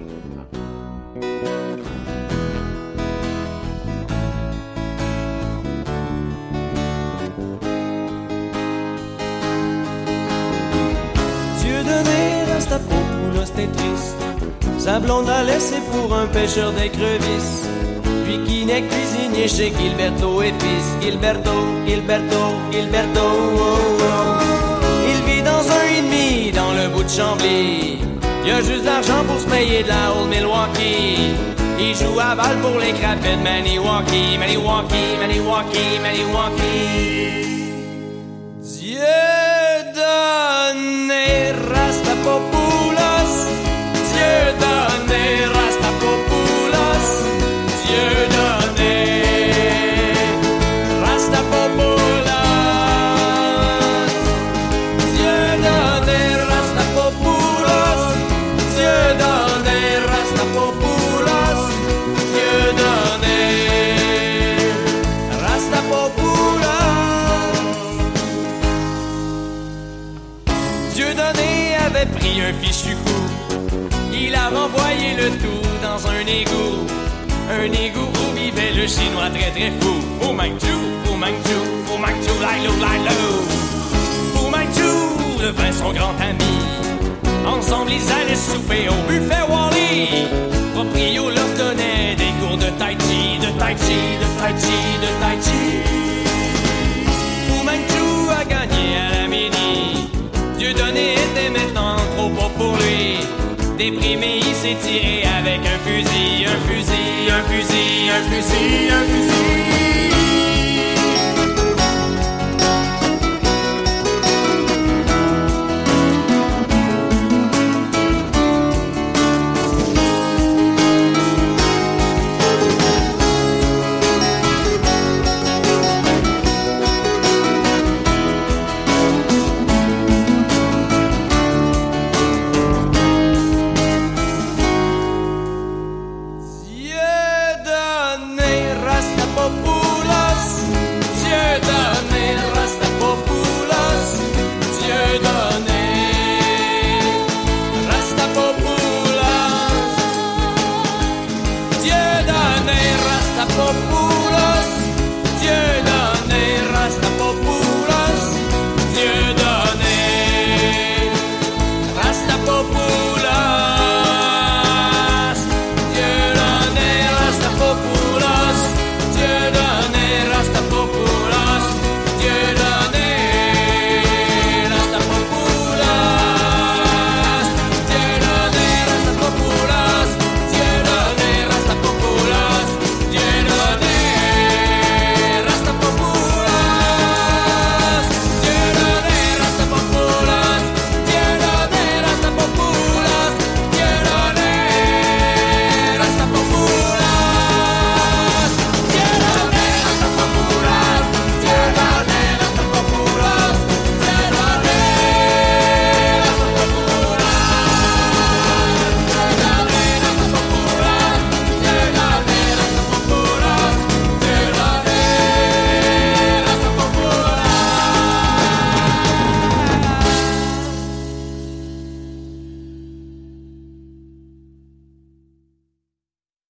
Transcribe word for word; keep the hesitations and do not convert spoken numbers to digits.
Dieudonné Rastapopoulos t'es triste. Sa blonde l'a laissé pour un pêcheur d'écrevisses. Lui qui n'est cuisinier chez Gilberto et fils. Gilberto, Gilberto, Gilberto, oh, oh. Il vit dans un et demi dans le bout de Chambly. Il a juste l'argent pour se payer de la Old Milwaukee. Il joue à balle pour les Crapets de Maniwaki, Maniwaki, Maniwaki, Maniwaki. Dieudonné Rastapopoulos, Dieudonné Rastapopoulos, Dieudonné Rastapopoulos, Dieudonné Rastapopoulos, Dieudonné Rastapopoulos, Dieudonné Rastapopoulos. Dieudonné avait pris un fichu fou. Il a renvoyé le tout dans un égout. Un égout où vivait le chinois très très fou. Fu Manchu, Fu Manchu, Fu Manchu, Lailou, Lailou. Fu Manchu devint son grand ami. Ensemble ils allaient souper au buffet Wally. Proprio leur donnait des cours de tai chi, de tai chi, de tai chi, de tai chi. Fu Manchu a gagné à la midi. Dieudonné était maintenant trop beau pour lui. Déprimé, il s'est tiré avec un fusil, un fusil, un fusil, un fusil, un fusil.